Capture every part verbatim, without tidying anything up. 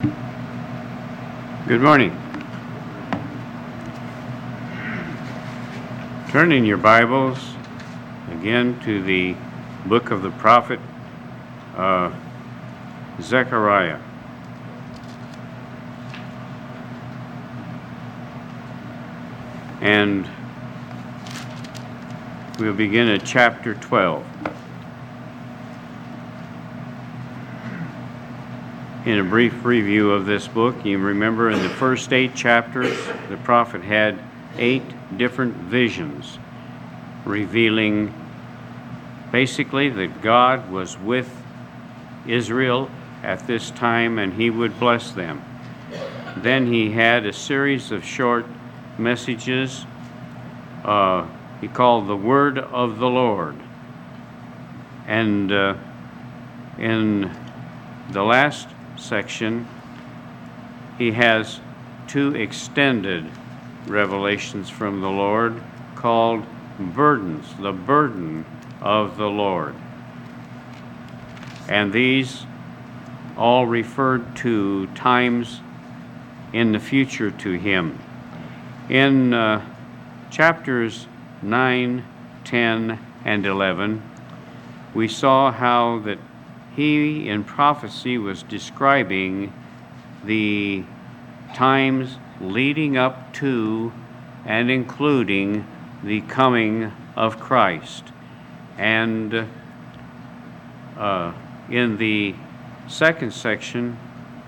Good morning. Turn in your Bibles again to the book of the prophet uh, Zechariah. And we'll begin at chapter twelve. In a brief review of this book, you remember in the first eight chapters, the prophet had eight different visions, revealing basically that God was with Israel at this time and he would bless them. Then he had a series of short messages uh, he called the Word of the Lord. And uh, in the last section, he has two extended revelations from the Lord called burdens, the burden of the Lord. And these all referred to times in the future to him. In uh, chapters nine, ten, and eleven, we saw how that he in prophecy was describing the times leading up to and including the coming of Christ. And uh, in the second section,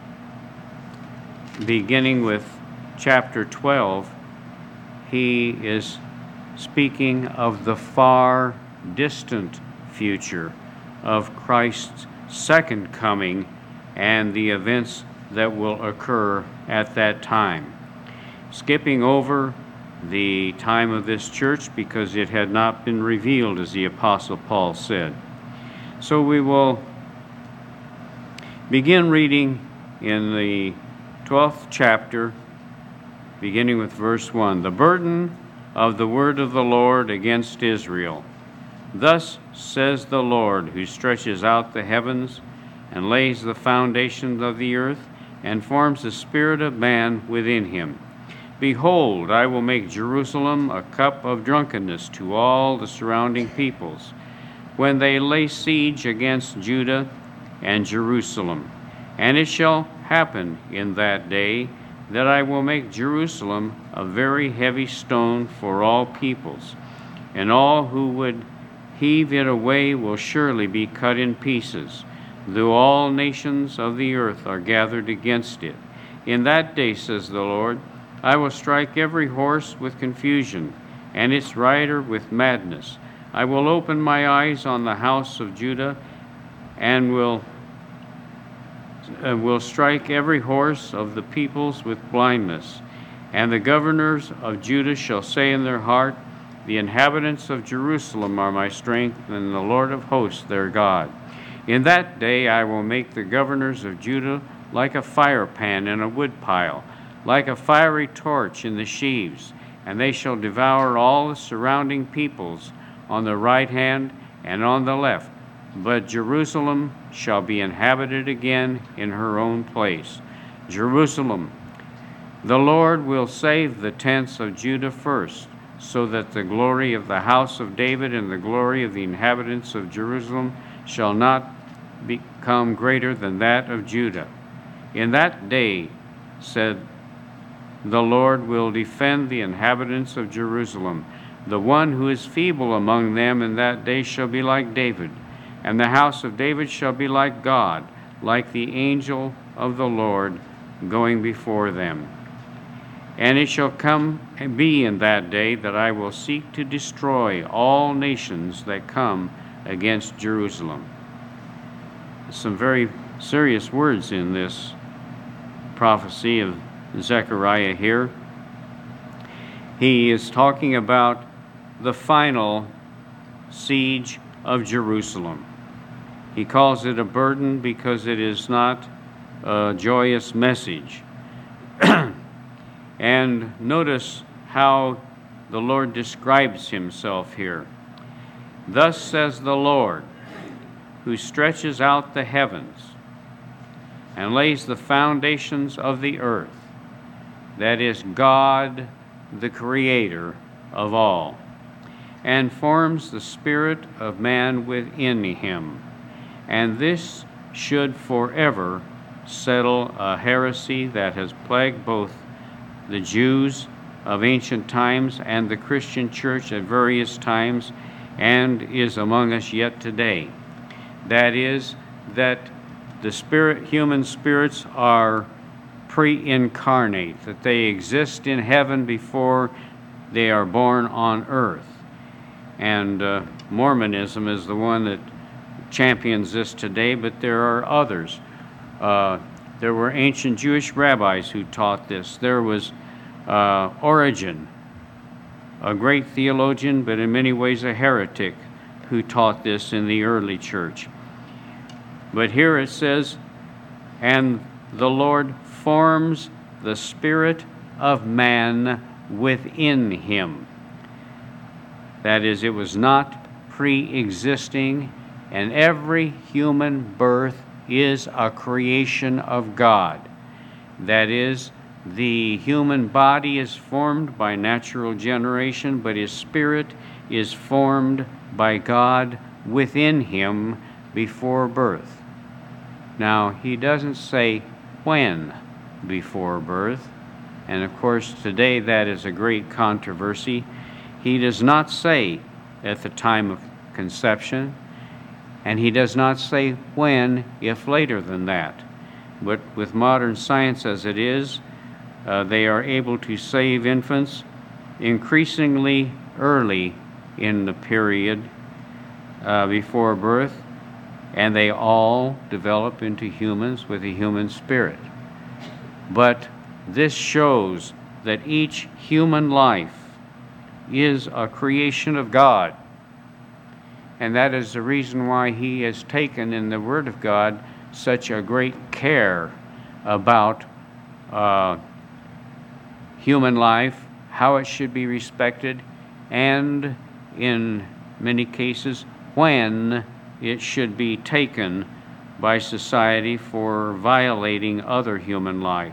beginning with chapter twelve, he is speaking of the far distant future of Christ's second coming and the events that will occur at that time. Skipping over the time of this church because it had not been revealed, as the Apostle Paul said. So we will begin reading in the twelfth chapter, beginning with verse one. The burden of the word of the Lord against Israel. Thus says the Lord, who stretches out the heavens and lays the foundations of the earth and forms the spirit of man within him. Behold, I will make Jerusalem a cup of drunkenness to all the surrounding peoples, when they lay siege against Judah and Jerusalem. And it shall happen in that day that I will make Jerusalem a very heavy stone for all peoples, and all who would heave it away will surely be cut in pieces, though all nations of the earth are gathered against it. In that day, says the Lord, I will strike every horse with confusion, and its rider with madness. I will open my eyes on the house of Judah, and will uh, will strike every horse of the peoples with blindness. And the governors of Judah shall say in their heart, the inhabitants of Jerusalem are my strength, and the Lord of hosts their God. In that day I will make the governors of Judah like a firepan in a woodpile, like a fiery torch in the sheaves, and they shall devour all the surrounding peoples on the right hand and on the left. But Jerusalem shall be inhabited again in her own place. Jerusalem, the Lord will save the tents of Judah first, so that the glory of the house of David and the glory of the inhabitants of Jerusalem shall not become greater than that of Judah. In that day, said the Lord, will defend the inhabitants of Jerusalem. The one who is feeble among them in that day shall be like David, and the house of David shall be like God, like the angel of the Lord going before them. And it shall come and be in that day that I will seek to destroy all nations that come against Jerusalem. Some very serious words in this prophecy of Zechariah here. He is talking about the final siege of Jerusalem. He calls it a burden because it is not a joyous message. And notice how the Lord describes himself here. Thus says the Lord, who stretches out the heavens and lays the foundations of the earth. That is God, the Creator of all, and forms the spirit of man within him. And this should forever settle a heresy that has plagued both the Jews of ancient times and the Christian church at various times, and is among us yet today. That is, that the spirit, human spirits are pre-incarnate, that they exist in heaven before they are born on earth. And uh, Mormonism is the one that champions this today, but there are others. Uh, there were ancient Jewish rabbis who taught this. There was uh, Origen, a great theologian, but in many ways a heretic, who taught this in the early church. But here it says, and the Lord forms the spirit of man within him. That is, it was not pre-existing, and every human birth is a creation of God. That is, the human body is formed by natural generation, but his spirit is formed by God within him before birth. Now, he doesn't say when before birth, and of course today that is a great controversy. He does not say at the time of conception, and he does not say when, if later than that. But with modern science as it is, uh, they are able to save infants increasingly early in the period uh, before birth, and they all develop into humans with a human spirit. But this shows that each human life is a creation of God. And that is the reason why he has taken in the Word of God such a great care about uh, human life, how it should be respected, and in many cases when it should be taken by society for violating other human life.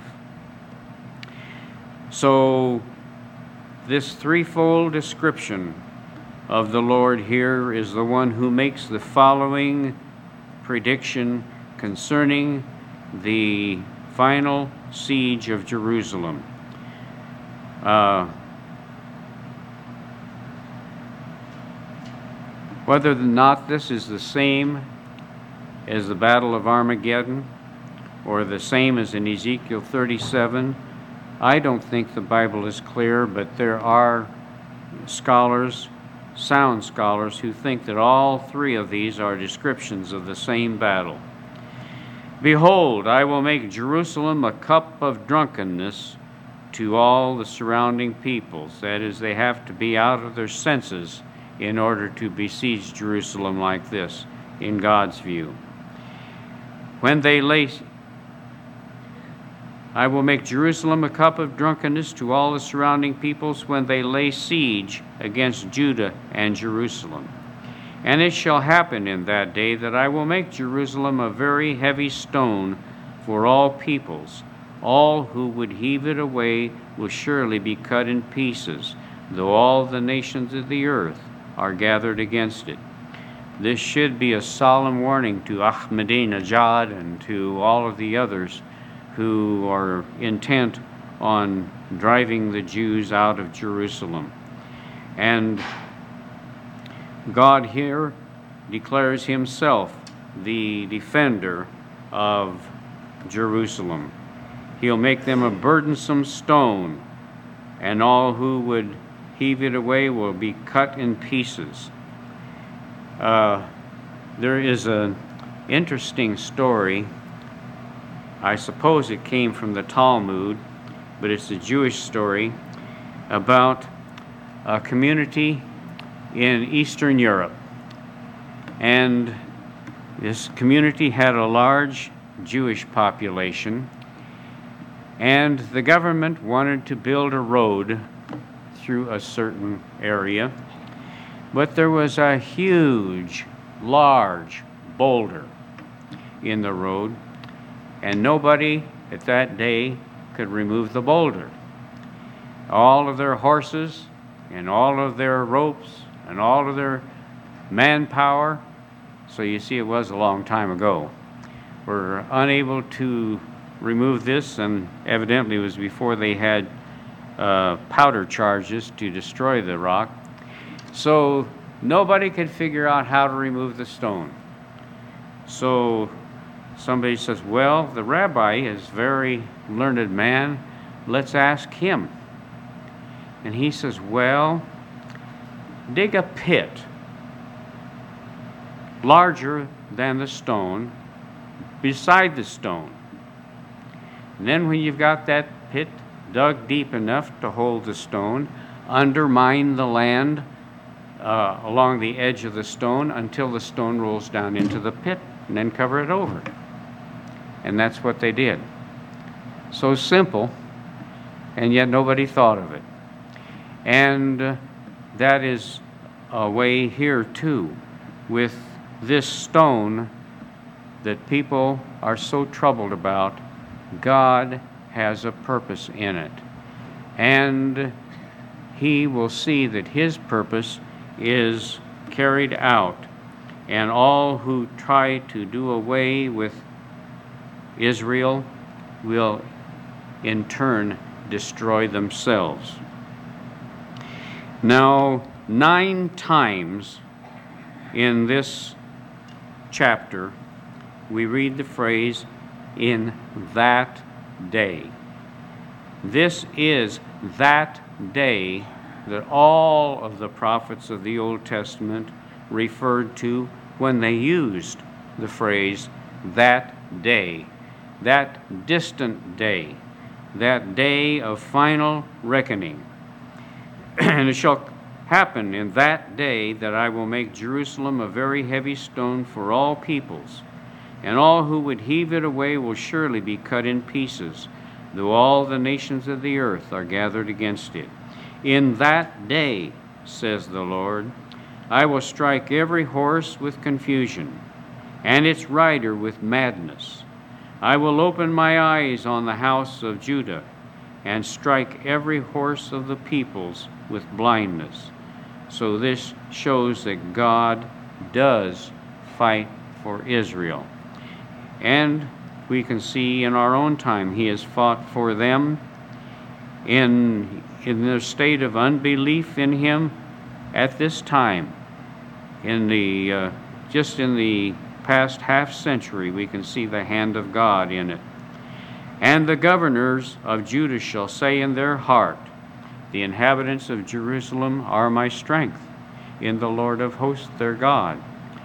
So this threefold description of the Lord here is the one who makes the following prediction concerning the final siege of Jerusalem. Uh, whether or not this is the same as the Battle of Armageddon or the same as in Ezekiel thirty-seven, I don't think the Bible is clear, but there are scholars, sound scholars, who think that all three of these are descriptions of the same battle. Behold, I will make Jerusalem a cup of drunkenness to all the surrounding peoples. That is, they have to be out of their senses in order to besiege Jerusalem like this, in God's view. When they lay, I will make Jerusalem a cup of drunkenness to all the surrounding peoples when they lay siege against Judah and Jerusalem. And it shall happen in that day that I will make Jerusalem a very heavy stone for all peoples. All who would heave it away will surely be cut in pieces, though all the nations of the earth are gathered against it. This should be a solemn warning to Ahmadinejad and to all of the others who are intent on driving the Jews out of Jerusalem. And God here declares himself the defender of Jerusalem. He'll make them a burdensome stone, and all who would heave it away will be cut in pieces. Uh, there is an interesting story. I suppose it came from the Talmud, but it's a Jewish story about a community in Eastern Europe. And this community had a large Jewish population, and the government wanted to build a road through a certain area, but there was a huge, large boulder in the road, and nobody at that day could remove the boulder. All of their horses and all of their ropes and all of their manpower, so you see it was a long time ago, were unable to remove this, and evidently it was before they had uh, powder charges to destroy the rock. So nobody could figure out how to remove the stone. So somebody says, well, the rabbi is a very learned man. Let's ask him. And he says, well, dig a pit larger than the stone beside the stone. And then when you've got that pit dug deep enough to hold the stone, undermine the land uh, along the edge of the stone until the stone rolls down into the pit, and then cover it over. And that's what they did. So simple, and yet nobody thought of it. And uh, that is a way here too, with this stone that people are so troubled about. God has a purpose in it, and he will see that his purpose is carried out, and all who try to do away with Israel will in turn destroy themselves. Now, nine times in this chapter, we read the phrase, in that day. This is that day that all of the prophets of the Old Testament referred to when they used the phrase, that day, that distant day, that day of final reckoning. And it shall happen in that day that I will make Jerusalem a very heavy stone for all peoples, and all who would heave it away will surely be cut in pieces, though all the nations of the earth are gathered against it. In that day, says the Lord, I will strike every horse with confusion, and its rider with madness. I will open my eyes on the house of Judah, and strike every horse of the peoples with blindness. So this shows that God does fight for Israel. And we can see in our own time he has fought for them in, in their state of unbelief in him at this time. In the uh, just in the past half century, we can see the hand of God in it. And the governors of Judah shall say in their heart, the inhabitants of Jerusalem are my strength in the Lord of hosts their God.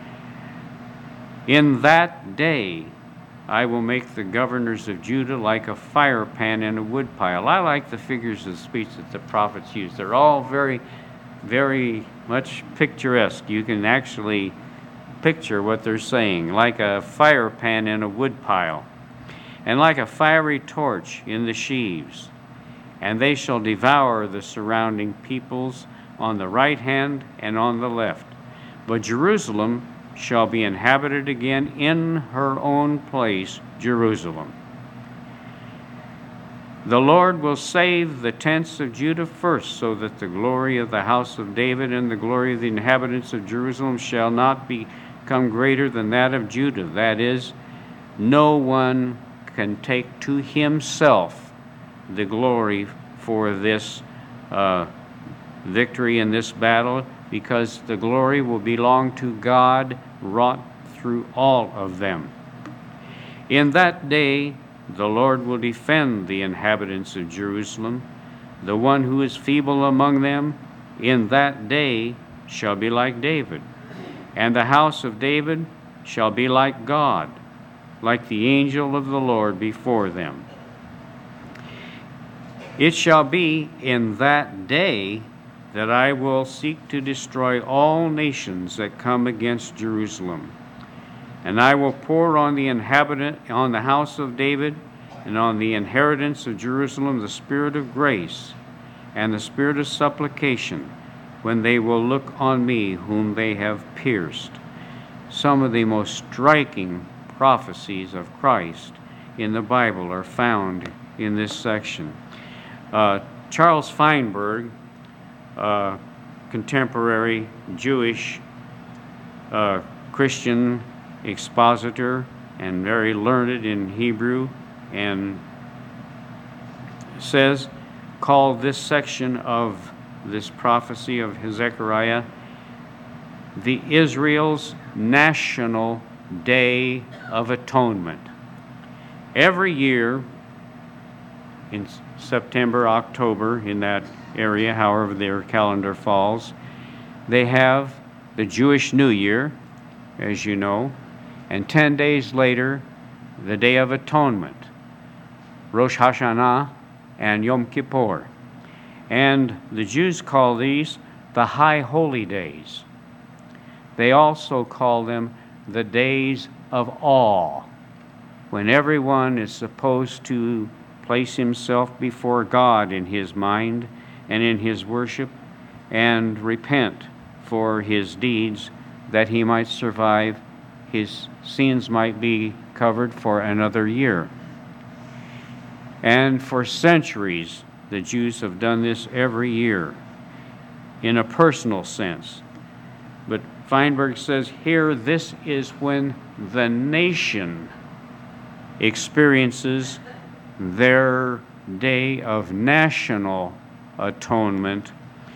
In that day I will make the governors of Judah like a fire pan in a woodpile. I like the figures of speech that the prophets use. They're all very, very much picturesque. You can actually picture what they're saying, like a fire pan in a woodpile, and like a fiery torch in the sheaves. And they shall devour the surrounding peoples on the right hand and on the left. But Jerusalem shall be inhabited again in her own place, Jerusalem. The Lord will save the tents of Judah first, so that the glory of the house of David and the glory of the inhabitants of Jerusalem shall not become greater than that of Judah. That is, no one can take to himself the glory for this uh, victory in this battle, because the glory will belong to God, wrought through all of them. In that day the Lord will defend the inhabitants of Jerusalem. The one who is feeble among them in that day shall be like David, and the house of David shall be like God, like the angel of the Lord before them. It shall be in that day that I will seek to destroy all nations that come against Jerusalem. And I will pour on the inhabitant, on the house of David, and on the inheritance of Jerusalem the spirit of grace and the spirit of supplication, when they will look on me whom they have pierced. Some of the most striking prophecies of Christ in the Bible are found in this section. Uh, Charles Feinberg, uh, contemporary Jewish uh, Christian expositor and very learned in Hebrew, and says, called this section of this prophecy of Zechariah the Israel's National Day of Atonement. Every year in September, October, in that area, however their calendar falls, they have the Jewish New Year, as you know, and ten days later, the Day of Atonement, Rosh Hashanah and Yom Kippur. And the Jews call these the High Holy Days. They also call them the Days of Awe, when everyone is supposed to place himself before God in his mind and in his worship and repent for his deeds, that he might survive, his sins might be covered for another year. And for centuries, the Jews have done this every year in a personal sense. But Feinberg says here, this is when the nation experiences their day of national atonement,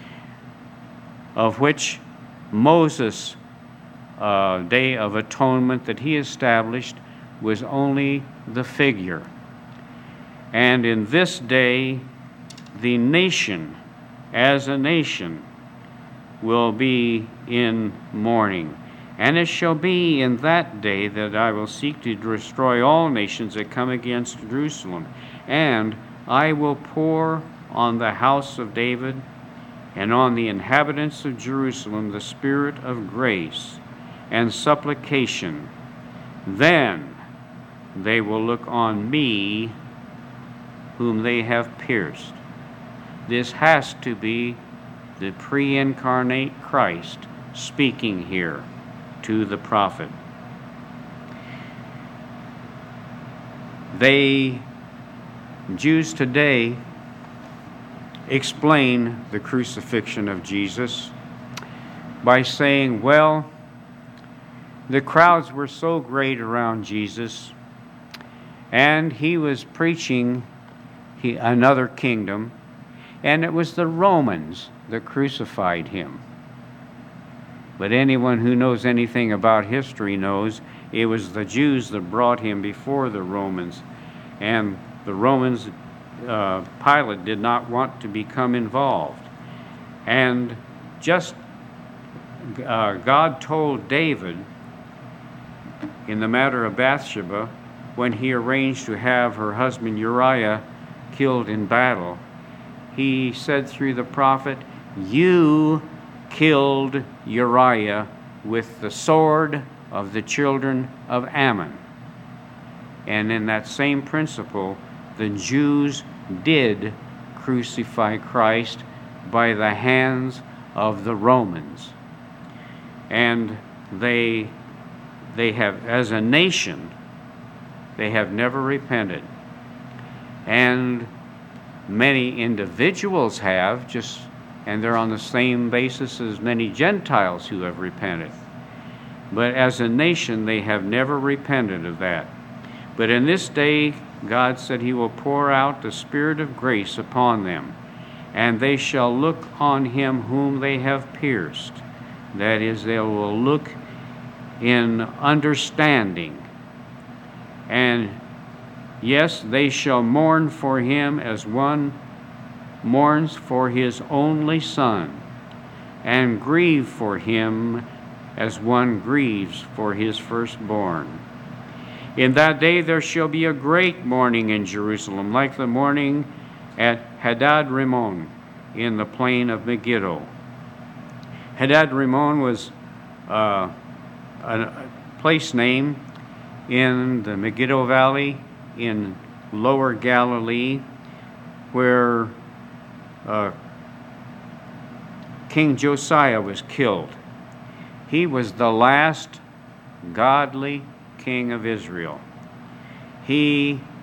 of which Moses' uh, Day of Atonement that he established was only the figure. And in this day, the nation, as a nation, will be in mourning. And it shall be in that day that I will seek to destroy all nations that come against Jerusalem. And I will pour on the house of David and on the inhabitants of Jerusalem the spirit of grace and supplication. Then they will look on me, whom they have pierced. This has to be the pre-incarnate Christ speaking here to the prophet. They, Jews today, explain the crucifixion of Jesus by saying, well, the crowds were so great around Jesus, and he was preaching he, another kingdom, and it was the Romans that crucified him. But anyone who knows anything about history knows it was the Jews that brought him before the Romans, and the Romans, uh, Pilate did not want to become involved. And just uh, God told David in the matter of Bathsheba, when he arranged to have her husband Uriah killed in battle, he said through the prophet, "You killed Uriah with the sword of the children of Ammon." And in that same principle, the Jews did crucify Christ by the hands of the Romans. And they, they have, as a nation, they have never repented. And many individuals have, just and they're on the same basis as many Gentiles who have repented. But as a nation, they have never repented of that. But in this day, God said he will pour out the Spirit of grace upon them, and they shall look on him whom they have pierced. That is, they will look in understanding. And yes, they shall mourn for him as one mourns for his only son, and grieve for him as one grieves for his firstborn. In that day there shall be a great mourning in Jerusalem, like the mourning at Hadad Rimmon in the plain of Megiddo. Hadad Rimmon was uh, a place name in the Megiddo Valley in Lower Galilee, where uh, King Josiah was killed. He was the last godly king of Israel. He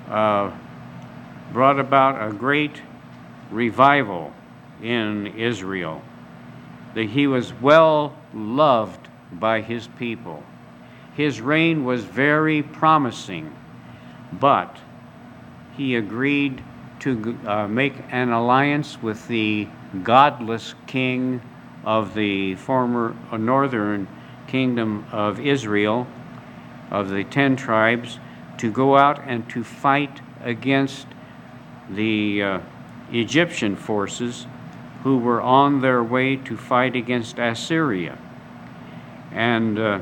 uh, brought about a great revival in Israel. That he was well loved by his people. His reign was very promising, but he agreed to uh, make an alliance with the godless king of the former uh, northern kingdom of Israel, of the ten tribes, to go out and to fight against the uh, Egyptian forces who were on their way to fight against Assyria. And uh,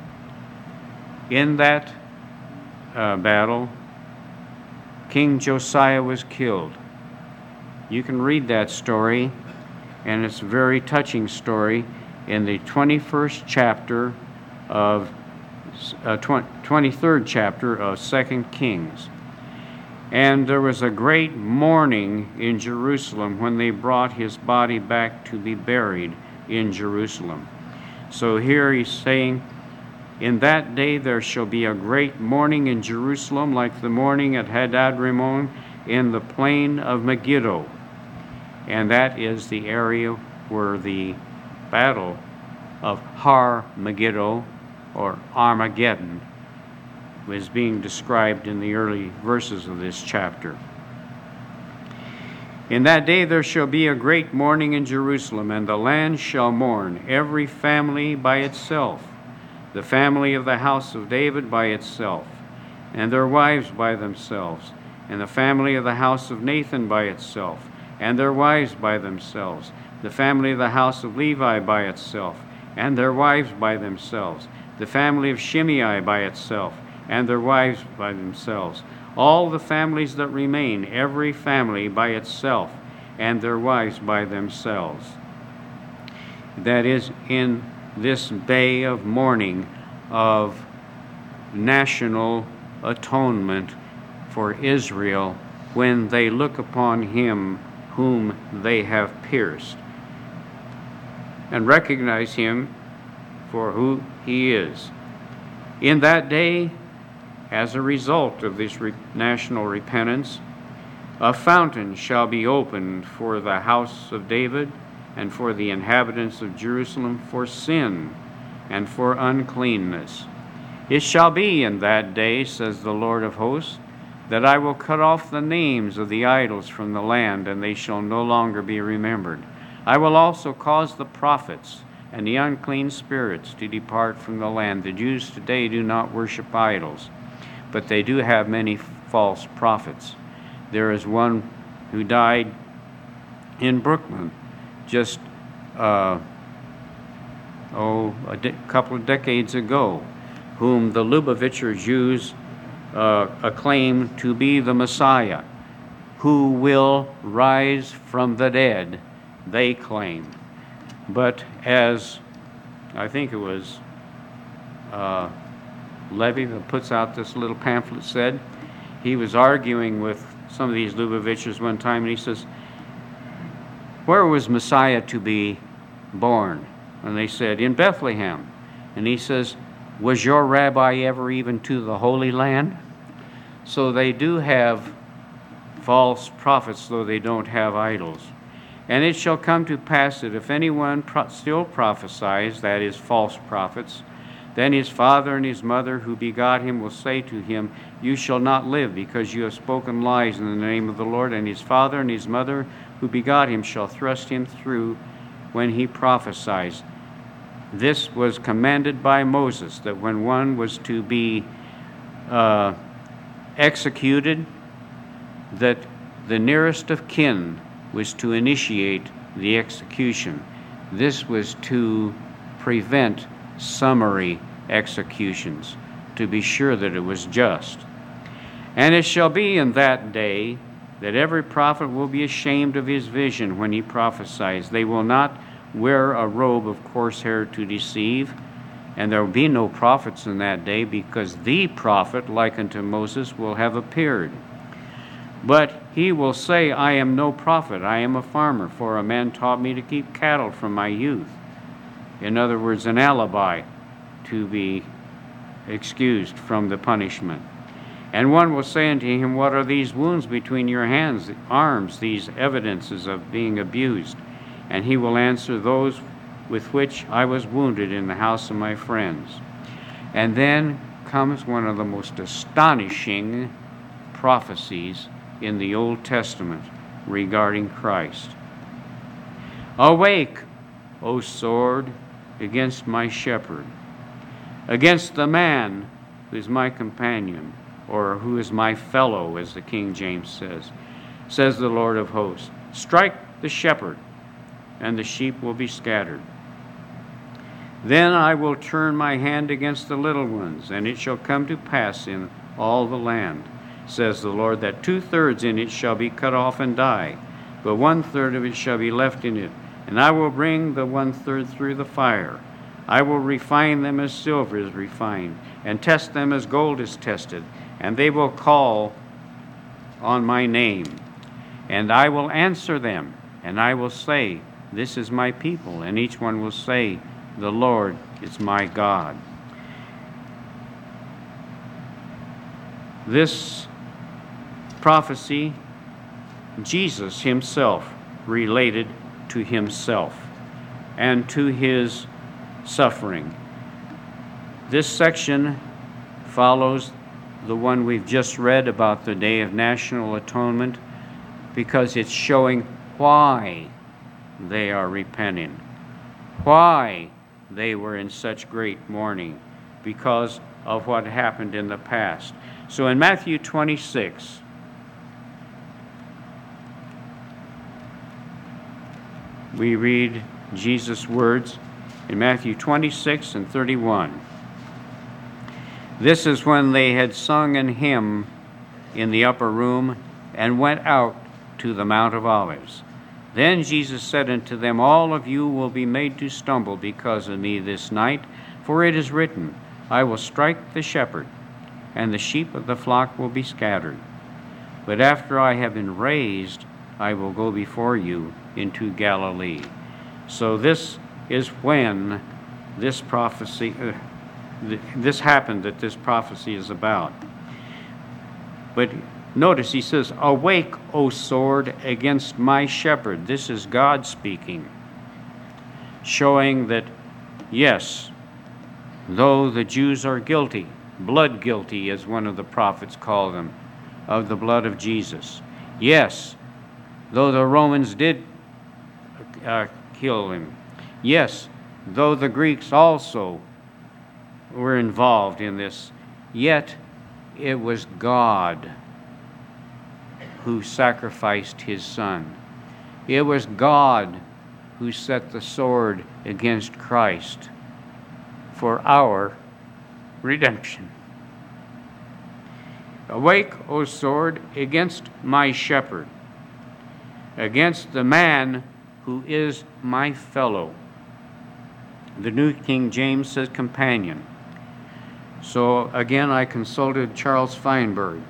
in that uh, battle, King Josiah was killed. You can read that story, and it's a very touching story in the twenty-first chapter of uh, twenty-third chapter of Second Kings. And there was a great mourning in Jerusalem when they brought his body back to be buried in Jerusalem. So here he's saying, in that day there shall be a great mourning in Jerusalem, like the mourning at Hadad-rimmon in the plain of Megiddo. And that is the area where the battle of Har Megiddo, or Armageddon, was being described in the early verses of this chapter. In that day there shall be a great mourning in Jerusalem, and the land shall mourn, every family by itself, the family of the house of David by itself, and their wives by themselves, and the family of the house of Nathan by itself, and their wives by themselves, the family of the house of Levi by itself, and their wives by themselves, the family of Shimei by itself, and their wives by themselves, all the families that remain, every family by itself, and their wives by themselves. That is, in this day of mourning, of national atonement for Israel, when they look upon him whom they have pierced, and recognize him for who he is. In that day, as a result of this re- national repentance, a fountain shall be opened for the house of David and for the inhabitants of Jerusalem for sin and for uncleanness. It shall be in that day, says the Lord of hosts, that I will cut off the names of the idols from the land, and they shall no longer be remembered. I will also cause the prophets and the unclean spirits to depart from the land. The Jews today do not worship idols, but they do have many false prophets. There is one who died in Brooklyn just uh, oh a de- couple of decades ago, whom the Lubavitcher Jews uh, acclaim to be the Messiah, who will rise from the dead, they claim. But as I think it was uh, Levy that puts out this little pamphlet said, he was arguing with some of these Lubavitchers one time, and he says, where was Messiah to be born? And they said, in Bethlehem. And he says, was your rabbi ever even to the Holy Land? So they do have false prophets, though they don't have idols. And it shall come to pass that if anyone pro- still prophesies, that is, false prophets, then his father and his mother who begot him will say to him, you shall not live, because you have spoken lies in the name of the Lord. And his father and his mother who begot him shall thrust him through when he prophesies. This was commanded by Moses, that when one was to be uh, executed, that the nearest of kin was to initiate the execution. This was to prevent summary executions, to be sure that it was just. And it shall be in that day that every prophet will be ashamed of his vision when he prophesies. They will not wear a robe of coarse hair to deceive, and there will be no prophets in that day, because the prophet, like unto Moses, will have appeared. But he will say, I am no prophet, I am a farmer, for a man taught me to keep cattle from my youth. In other words, an alibi to be excused from the punishment. And one will say unto him, What are these wounds between your hands, arms, these evidences of being abused? And he will answer, Those with which I was wounded in the house of my friends. And then comes one of the most astonishing prophecies in the Old Testament regarding Christ. Awake, O sword, against my shepherd, against the man who is my companion, or who is my fellow, as the King James says, says the Lord of hosts. Strike the shepherd, and the sheep will be scattered. Then I will turn my hand against the little ones, and it shall come to pass in all the land, says the Lord, that two-thirds in it shall be cut off and die, but one-third of it shall be left in it. And I will bring the one-third through the fire. I will refine them as silver is refined, and test them as gold is tested. And they will call on my name. And I will answer them, and I will say, This is my people. And each one will say, The Lord is my God. This prophecy, Jesus himself related to himself and to his suffering. This section follows the one we've just read about the Day of National Atonement because it's showing why they are repenting, why they were in such great mourning because of what happened in the past. So in Matthew twenty-six, we read Jesus' words in Matthew twenty-six and thirty-one. This is when they had sung an hymn in the upper room and went out to the Mount of Olives. Then Jesus said unto them, All of you will be made to stumble because of me this night, for it is written, I will strike the shepherd, and the sheep of the flock will be scattered. But after I have been raised, I will go before you into Galilee. So this is when this prophecy, uh, th- this happened that this prophecy is about. But notice he says, Awake, O sword, against my shepherd. This is God speaking, showing that, yes, though the Jews are guilty, blood guilty, as one of the prophets called them, of the blood of Jesus. Yes, though the Romans did uh, kill him. Yes, though the Greeks also were involved in this, yet it was God who sacrificed his son. It was God who set the sword against Christ for our redemption. Awake, O sword, against my shepherd, against the man who is my fellow. The New King James says companion. So again, I consulted Charles Feinberg,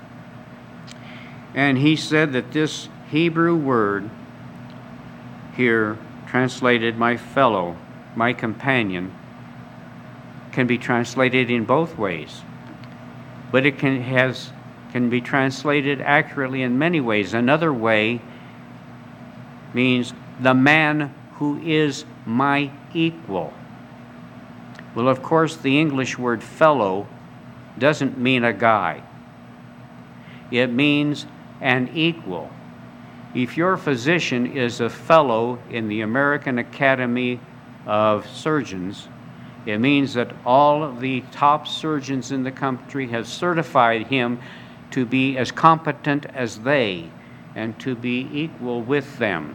and he said that this Hebrew word here, translated my fellow, my companion, can be translated in both ways. But it can has can be translated accurately in many ways. Another way means the man who is my equal. Well, of course, the English word fellow doesn't mean a guy. It means an equal. If your physician is a fellow in the American Academy of Surgeons, it means that all of the top surgeons in the country have certified him to be as competent as they and to be equal with them.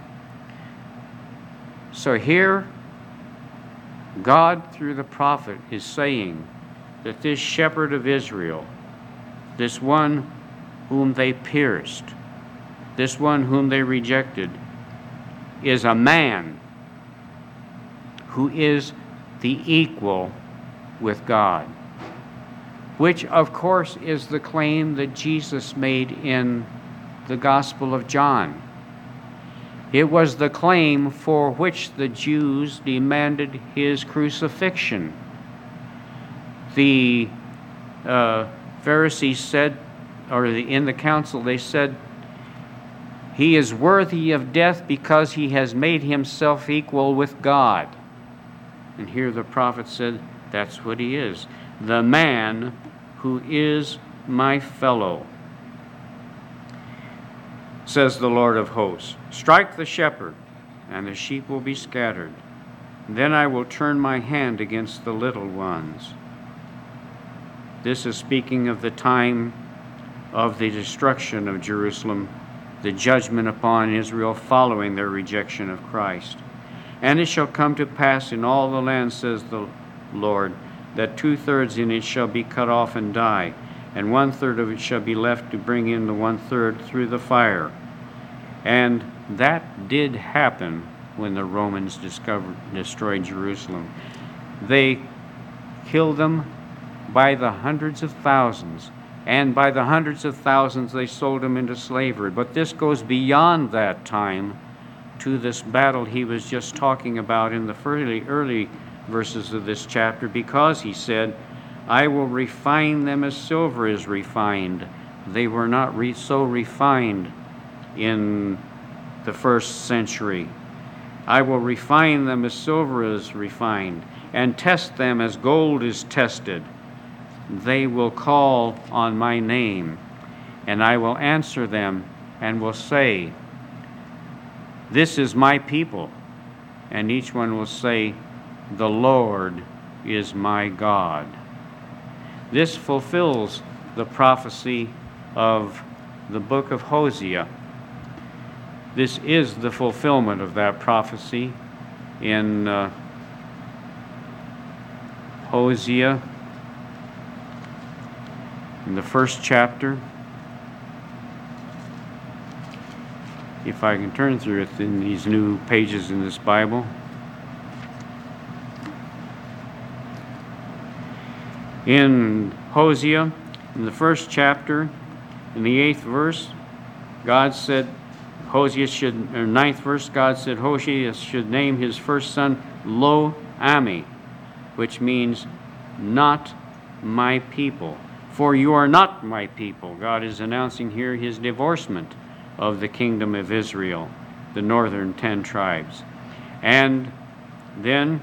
So here, God, through the prophet, is saying that this shepherd of Israel, this one whom they pierced, this one whom they rejected, is a man who is the equal with God, which, of course, is the claim that Jesus made in the Gospel of John. It was the claim for which the Jews demanded his crucifixion. The uh, Pharisees said, or in the council they said, he is worthy of death because he has made himself equal with God. And here the prophet said, that's what he is. The man who is my fellow. Says the Lord of hosts, strike the shepherd, and the sheep will be scattered. Then I will turn my hand against the little ones. This is speaking of the time of the destruction of Jerusalem, the judgment upon Israel following their rejection of Christ. And it shall come to pass in all the land, says the Lord, that two-thirds in it shall be cut off and die, and one-third of it shall be left to bring in the one-third through the fire. And that did happen when the Romans discovered, destroyed Jerusalem. They killed them by the hundreds of thousands, and by the hundreds of thousands they sold them into slavery. But this goes beyond that time to this battle he was just talking about in the early, early verses of this chapter, because he said, I will refine them as silver is refined. They were not re- so refined in the first century. I will refine them as silver is refined, and test them as gold is tested. They will call on my name, and I will answer them and will say, this is my people. And each one will say, the Lord is my God. This fulfills the prophecy of the book of Hosea. This is the fulfillment of that prophecy in uh, Hosea, in the first chapter. If I can turn through it in these new pages in this Bible. In Hosea, in the first chapter, in the eighth verse, God said, Hosea should, or ninth verse, God said Hosea should name his first son Lo-Ami, which means not my people. For you are not my people. God is announcing here his divorcement of the kingdom of Israel, the northern ten tribes. And then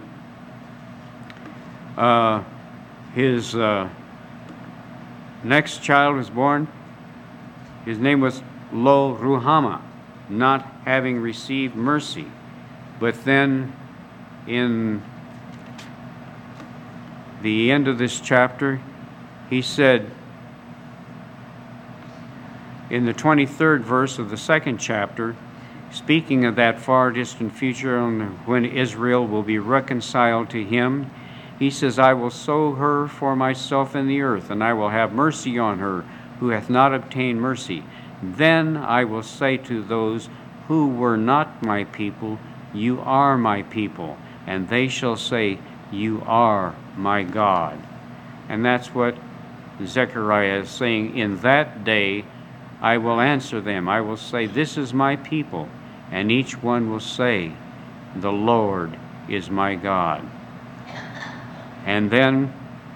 uh, his uh, next child was born. His name was Lo-Ruhamah, not having received mercy. But then in the end of this chapter, he said, in the twenty-third verse of the second chapter, speaking of that far distant future when Israel will be reconciled to him, he says, I will sow her for myself in the earth, and I will have mercy on her who hath not obtained mercy. Then I will say to those who were not my people, you are my people. And they shall say, you are my God. And that's what Zechariah is saying. In that day I will answer them. I will say, this is my people. And each one will say, the Lord is my God. And then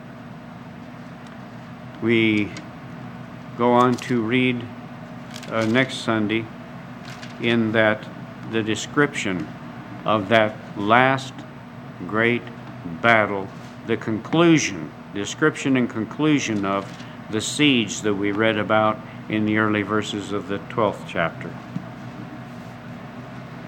we go on to read uh, next Sunday in that the description of that last great battle, the conclusion, description and conclusion of the siege that we read about in the early verses of the twelfth chapter.